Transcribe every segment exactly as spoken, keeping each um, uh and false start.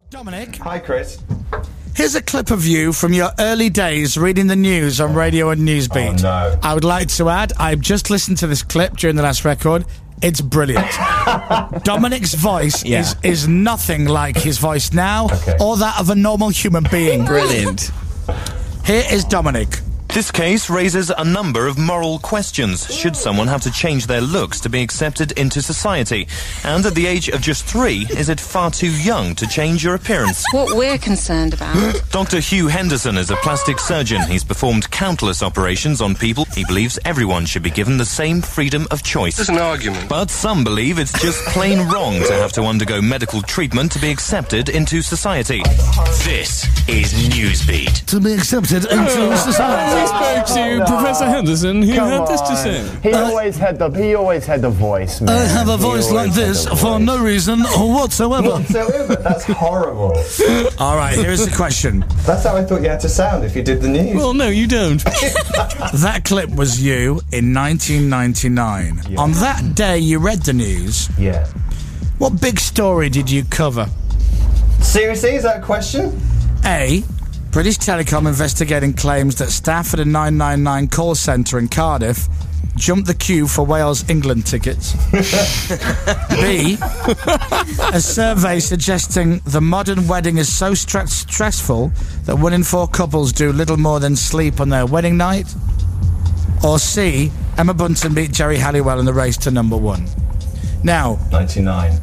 Dominic. Hi, Chris. Here's a clip of you from your early days reading the news on Radio and Newsbeat. Oh, no. I would like to add, I've just listened to this clip during the last record. It's brilliant. Dominic's voice Yeah. is, is nothing like his voice now Okay. or that of a normal human being. Brilliant. Here is Dominic. This case raises a number of moral questions. Should someone have to change their looks to be accepted into society? And at the age of just three, is it far too young to change your appearance? What we're concerned about. Doctor Hugh Henderson is a plastic surgeon. He's performed countless operations on people. He believes everyone should be given the same freedom of choice. There's an argument. But some believe it's just plain wrong to have to undergo medical treatment to be accepted into society. This is Newsbeat. To be accepted into society. We spoke to Professor Henderson. He Come had this to on. say. He always had the he always had the voice, man. I have a He voice always like had this the for voice. no reason whatsoever. Whatsoever. That's horrible. All right, here's the question. That's how I thought you had to sound if you did the news. Well, no, you don't. That clip was you in nineteen ninety-nine. Yeah. On that day you read the news, Yeah. what big story did you cover? Seriously, is that a question? A. British Telecom investigating claims that staff at a nine nine nine call centre in Cardiff jumped the queue for Wales-England tickets. B. A survey suggesting the modern wedding is so stre- stressful that one in four couples do little more than sleep on their wedding night. Or C. Emma Bunton beat Jerry Halliwell in the race to number one. Now, ninety-nine.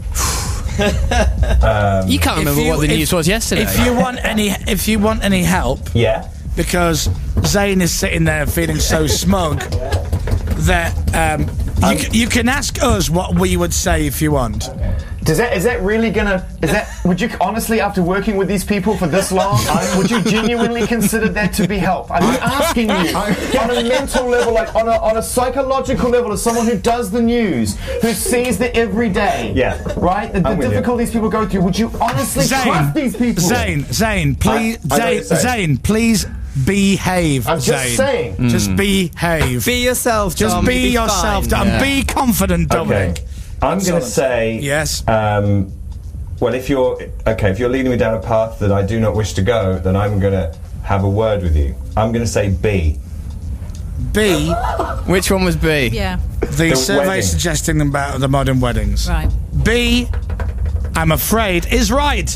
You can't remember you- what the if- news was yesterday. if you want any, if you want any help, Yeah. because Zane is sitting there feeling so smug that um, you, c- you can ask us what we would say if you want. Does that is that really gonna is that would you honestly, after working with these people for this long, would you genuinely consider that to be help? I'm asking you on a mental level, like on a on a psychological level, as someone who does the news, who sees the everyday, Yeah. right? The, the I'm with you. difficulties people go through. Would you honestly Zane, trust these people? Zane, Zane, please, I- I know what Zane, you're saying. Zane, please behave. I'm just Zane. saying. Just behave. Be yourself, Just Dom. be You'll yourself, fine. and Yeah. be confident, Dominic. Okay. I'm going to say. Yes. Um, well, if you're okay, if you're leading me down a path that I do not wish to go, then I'm going to have a word with you. I'm going to say B. B. Which one was B? Yeah, The, The survey wedding. suggesting about the modern weddings. right. B. I'm afraid is right.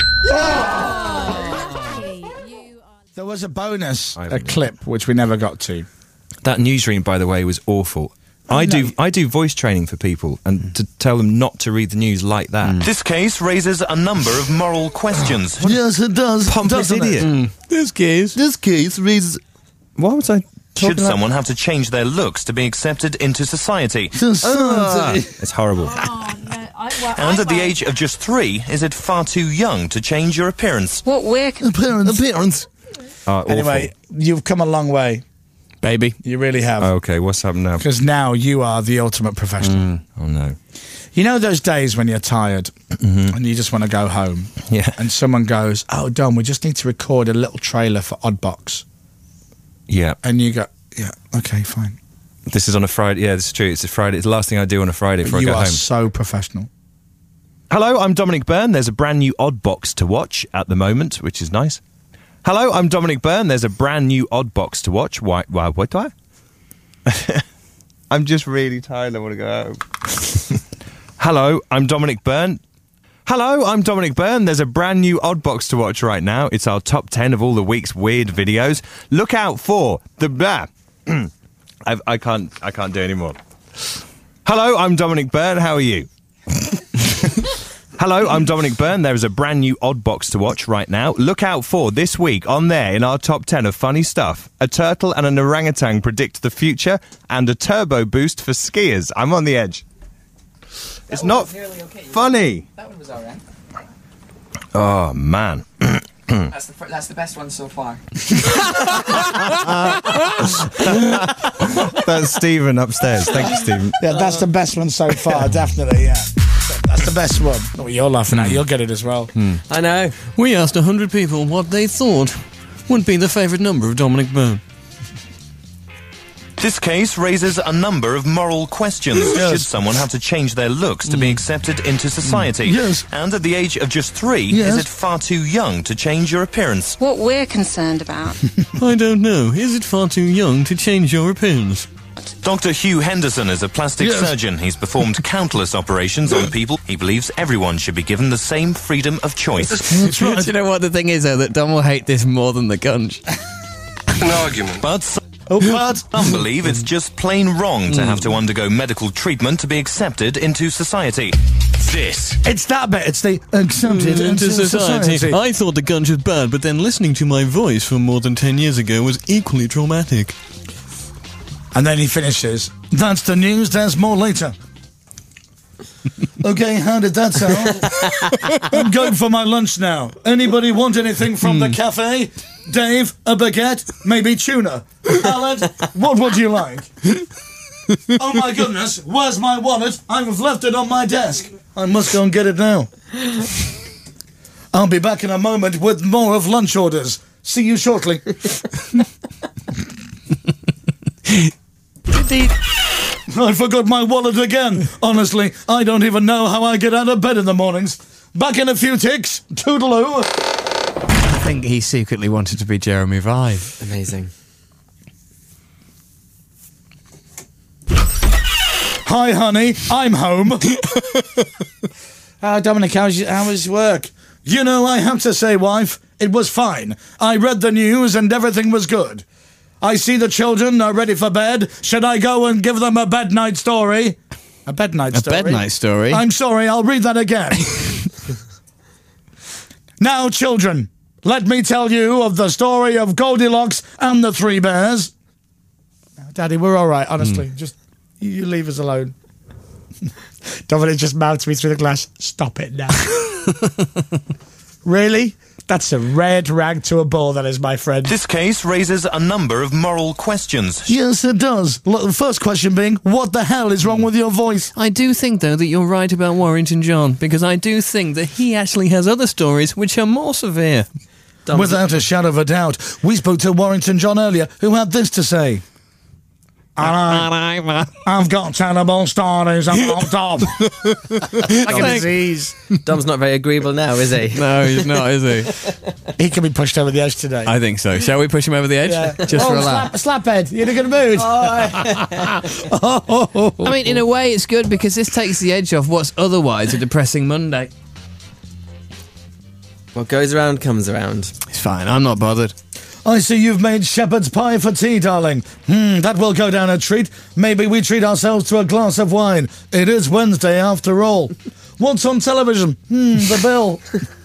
There was a bonus, a clip which we never got to. That newsream, by the way, was awful. I no. do I do voice training for people, and to tell them not to read the news like that. This case raises a number of moral questions. Yes, it does. Pompous idiot. This case. This case raises. Why was I? Should talking like- someone have to change their looks to be accepted into society? Ah, it's horrible. And at the age of just three, is it far too young to change your appearance? What we're con- Appearance. Appearance. Oh, awful. Anyway, you've come a long way. Baby. You really have. Okay, what's happened now? Because now you are the ultimate professional. Oh no. You know those days when you're tired and you just want to go home? Yeah. And someone goes, oh, Dom, we just need to record a little trailer for Oddbox. Yeah. And you go, yeah, okay, fine. This is on a Friday. Yeah, this is true. It's a Friday. It's the last thing I do on a Friday before you I go are home. so professional. Hello, I'm Dominic Byrne. There's a brand new Oddbox to watch at the moment, which is nice. Hello, I'm Dominic Byrne. There's a brand new Oddbox to watch. Why? Why? What do I? I'm just really tired. I want to go home. Hello, I'm Dominic Byrne. Hello, I'm Dominic Byrne. There's a brand new Oddbox to watch right now. It's our top ten of all the week's weird videos. Look out for the blah. I, I can't. I can't do anymore. Hello, I'm Dominic Byrne. How are you? Hello, I'm Dominic Byrne. There is a brand new Oddbox to watch right now. Look out for this week on there in our top ten of funny stuff. A turtle and an orangutan predict the future, and a turbo boost for skiers. I'm on the edge. It's not okay. funny. That one was alright. Oh man. That's the fir- that's the best one so far. That's Stephen upstairs. Thank you, Stephen. Yeah, that's the best one so far, definitely, yeah. That's the best one. Oh, you're laughing at. You'll get it as well. I know. We asked a hundred people what they thought would be the favourite number of Dominic Byrne. This case raises a number of moral questions. Yes. Should someone have to change their looks to be accepted into society? Yes. And at the age of just three, Yes. is it far too young to change your appearance? What we're concerned about. I don't know. Is it far too young to change your appearance? Doctor Hugh Henderson is a plastic Yes. surgeon. He's performed countless operations on people. He believes everyone should be given the same freedom of choice. That's right. Do you know what the thing is, though? That Dom will hate this more than the gunge. An argument. But some Oh, but believe it's just plain wrong to have to undergo medical treatment to be accepted into society. This it's that bit. It's the accepted Into society. I thought the gunge was bad, but then listening to my voice from more than ten years ago was equally traumatic. And then he finishes. That's the news. There's more later. Okay, how did that sound? I'm going for my lunch now. Anybody want anything from the cafe? Dave, a baguette, maybe tuna. Alan, what would you like? Oh my goodness, where's my wallet? I've left it on my desk. I must go and get it now. I'll be back in a moment with more of lunch orders. See you shortly. I forgot my wallet again. Honestly, I don't even know how I get out of bed in the mornings. Back in a few ticks. Toodaloo. I think he secretly wanted to be Jeremy Vive. Amazing. Hi, honey. I'm home. Oh, Dominic, how's your, how was work? You know, I have to say, wife, it was fine. I read the news and everything was good. I see the children are ready for bed. Should I go and give them a bed night story? A bed night A story? bed night story? I'm sorry, I'll read that again. Now, children, let me tell you of the story of Goldilocks and the Three Bears. Daddy, we're all right, honestly. Just, you leave us alone. Dominic just mouths me through the glass. Stop it now. Really? That's a red rag to a bull, that is, my friend. This case raises a number of moral questions. Yes, it does. Look, the first question being, what the hell is wrong with your voice? I do think, though, that you're right about Warrington John, because I do think that he actually has other stories which are more severe. Dom's Without a shadow of a doubt. We spoke to Warrington John earlier, who had this to say. I, I've got terrible stories about Dom. Like a disease. Dom's not very agreeable now, is he? No, he's not, is he? He can be pushed over the edge today. I think so. Shall we push him over the edge? Yeah. Just oh, for a laugh. slap, slaphead. You're in a good mood. Oh. I mean, in a way, it's good because this takes the edge off what's otherwise a depressing Monday. What goes around comes around. It's fine. I'm not bothered. I see you've made shepherd's pie for tea, darling. Hmm, that will go down a treat. Maybe we treat ourselves to a glass of wine. It is Wednesday after all. What's on television? Hmm, the bill.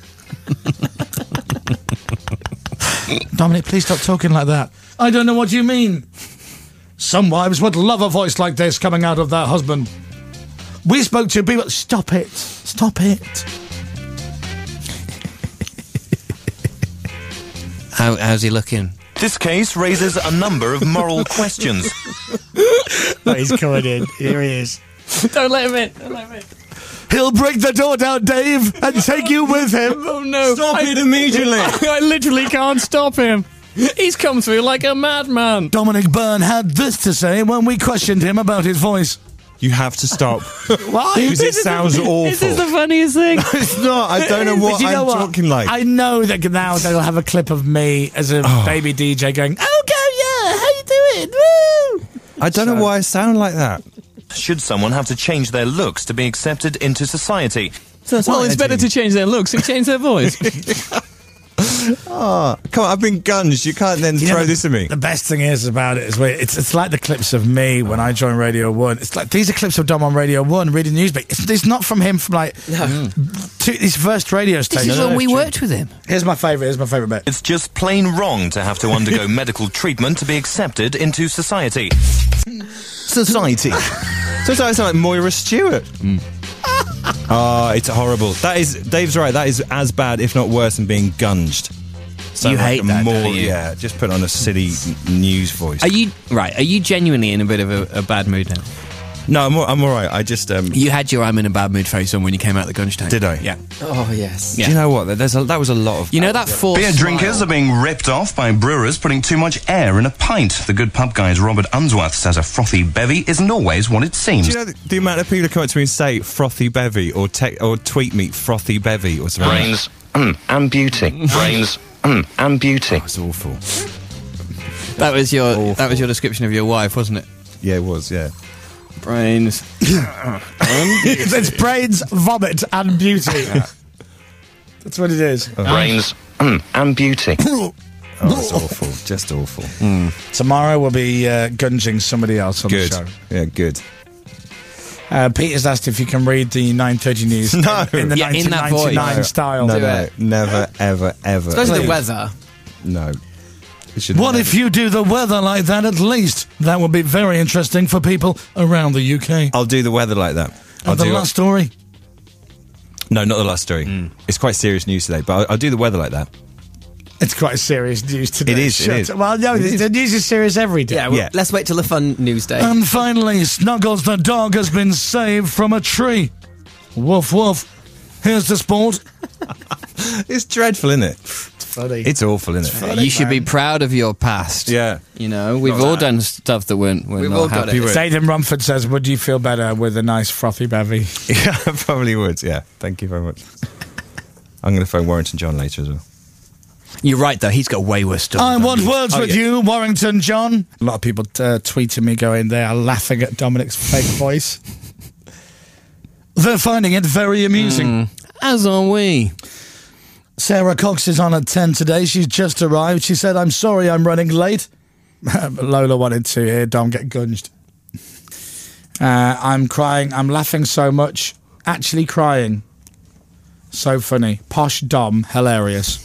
Dominic, please stop talking like that. I don't know what you mean. Some wives would love a voice like this coming out of their husband. We spoke to people... Stop it. Stop it. How, how's he looking? This case raises a number of moral questions. Oh, he's coming in. Here he is. Don't let him in. Don't let him in. He'll break the door down, Dave, and take you with him. Oh, no. Stop I, it immediately! I literally can't stop him. He's come through like a madman. Dominic Byrne had this to say when we questioned him about his voice. You have to stop. Why? Because it sounds awful. This is the funniest thing. It's not. I don't know what But you know I'm what? talking like. I know that now they'll have a clip of me as a baby D J going, "Oh, go yeah, how you doing? Woo!" I don't know why I sound like that. Should someone have to change their looks to be accepted into society? Well, it's better to change their looks and change their voice. Oh, come on, I've been gunged. You can't then You throw know, this at me. The best thing is about it is wait, it's it's like the clips of me when I joined Radio One. It's like these are clips of Dom on Radio One reading news, but it's, it's not from him from like two, his first radio station. This is when we worked with him. Here's my favourite. Here's my favourite bit. It's just plain wrong to have to undergo medical treatment to be accepted into society. Society. So it sounds like Moira Stewart. Oh, it's horrible. That is, Dave's right. That is as bad, if not worse, than being gunged. Sound You like hate a that, more, don't you? Yeah, just put on a silly n- news voice. Are you right? Are you genuinely in a bit of a, a bad mood now? No, I'm all, I'm all right. I just um, You had your I'm in a bad mood face on when you came out the gunge tank. did I? Yeah. Oh, yes. Yeah. Do you know what? There's a, that was a lot of. You know that forced Beer drinkers smile? are being ripped off by brewers putting too much air in a pint. The Good Pub Guy's Robert Unsworth says a frothy bevy isn't always what it seems. Do you know the, the amount of people who come up to me and say frothy bevy or te- or tweet me frothy bevy or something? Brains mm, and beauty. Brains mm, and beauty. It's awful. That was your Awful. that was your description of your wife, wasn't it? Yeah, it was. Yeah. Brains. It's brains, vomit, and beauty. That's what it is. Brains mm, and beauty. Oh, it's awful. Just awful. Tomorrow we'll be uh, gunging somebody else on Good. the show. Yeah, good. Uh, Peter's asked if you can read the nine thirty news No. in the Yeah, in that voice. nineteen ninety-nine No. style. No, Do no, it. never, ever, ever. Especially the Please. weather. No. It should What never- if you do the weather like that at least? That would be very interesting for people around the U K. I'll do the weather like that. I'll And the do last story? No, not the last story. It's quite serious news today, but I'll, I'll do the weather like that. It's quite serious news today. It is, it Shut is. up. Well, no, the news is serious every day. Yeah, well, Yeah. let's wait till the fun news day. And finally, Snuggles the dog has been saved from a tree. Woof woof. Here's the sport. It's dreadful, isn't it? It's funny. It's awful, isn't it? You should be proud of your past. Yeah. You know, we've Not all that. done stuff that weren't, we're We've not all got happy it. with. Zayden Rumford says, would you feel better with a nice frothy bevy? Yeah, I probably would. Yeah. Thank you very much. I'm going to phone Warrington John later as well. You're right, though. He's got way worse stuff. I than want you. words Oh, with yeah. you, Warrington John. A lot of people uh, tweeting me going, they are laughing at Dominic's fake voice. They're finding it very amusing. As are we. Sarah Cox is on at ten today. She's just arrived. She said, I'm sorry I'm running late. Lola wanted to hear Dom get gunged. Uh, I'm crying. I'm laughing so much. Actually crying. So funny. Posh Dom. Hilarious.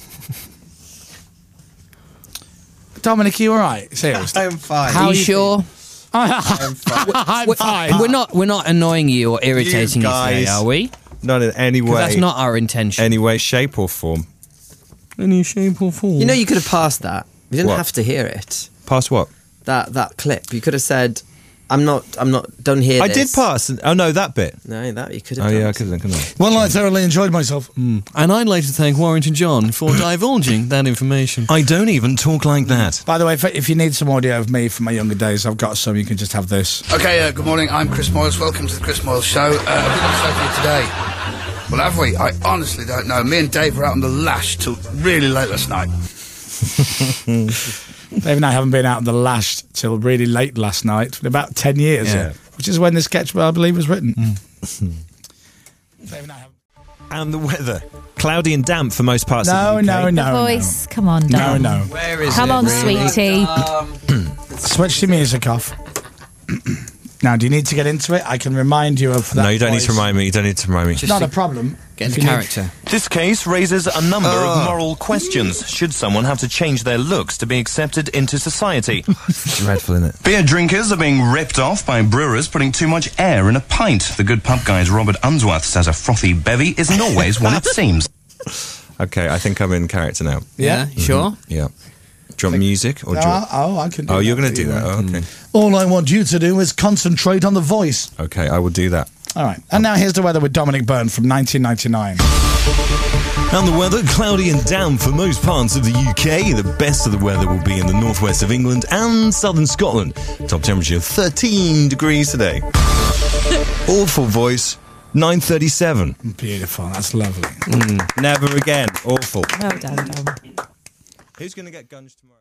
Dominic, you all right? Seriously. I'm fine. How Are you you sure? I'm fine. We're not. We're not annoying you or irritating you, guys. today, are we? Not in any 'Cause way. that's not our intention. any way, shape, or form. Any shape or form. You know, you could have passed that. You didn't What? have to hear it. Past what? That that clip. You could have said, "I'm not. I'm not. Don't hear." I this." did pass. Oh no, that bit. No, that you could have. Oh done. yeah, I could have done. couldn't I? Well, I thoroughly enjoyed myself. And I'd like to thank Warrington John for divulging that information. I don't even talk like that. By the way, if, if you need some audio of me from my younger days, I've got some. You can just have this. Okay, uh, good morning. I'm Chris Moyles. Welcome to the Chris Moyles Show. Uh, have we got to say for you today? Well, have we? I honestly don't know. Me and Dave were out on the lash till really late last night. Dave and I haven't been out on the lash till really late last night, for about ten years, Yeah. which is when this sketch, I believe, was written. Dave and I haven't. And the weather. Cloudy and damp for most parts No, of the U K. no, no, Voice, come on, no. Dom. No, no. Where is Come it, on, really? sweetie. Switch the music off. Now, do you need to get into it? I can remind you of that. No, you don't need voice. to remind me. You don't need to remind me. It's not a problem. Get If into you need- character. This case raises a number of moral questions. Should someone have to change their looks to be accepted into society? Dreadful, isn't it? Beer drinkers are being ripped off by brewers putting too much air in a pint. The Good Pub Guy's Robert Unsworth says a frothy bevy isn't always what it seems. Okay, I think I'm in character now. Yeah, you sure? Yeah. Do you want music or do you No, want... oh, I can do Oh, that you're going for to do you. that. Oh, okay. All I want you to do is concentrate on the voice. Okay, I will do that. All right. And now here's the weather with Dominic Byrne from nineteen ninety-nine. And the weather, cloudy and damp for most parts of the U K. The best of the weather will be in the northwest of England and southern Scotland. Top temperature thirteen degrees today. Awful voice, nine thirty-seven. Beautiful. That's lovely. Never again. Awful. Well done, Dom. Who's going to get gunged tomorrow?